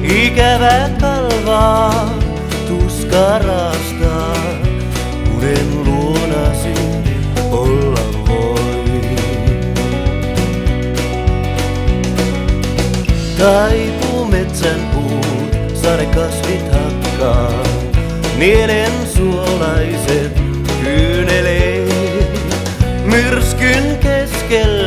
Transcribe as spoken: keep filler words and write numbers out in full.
Ikävä kalvaa, tuska raastaa, unen luonasi olla voi. Taipuu metsän puut, sadekasvit hakkaa, nielen suolaiset kyyneleet. Myrskyn keskellä